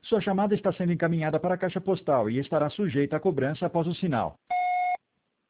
Sua chamada está sendo encaminhada para a caixa postal e estará sujeita a cobrança após o sinal.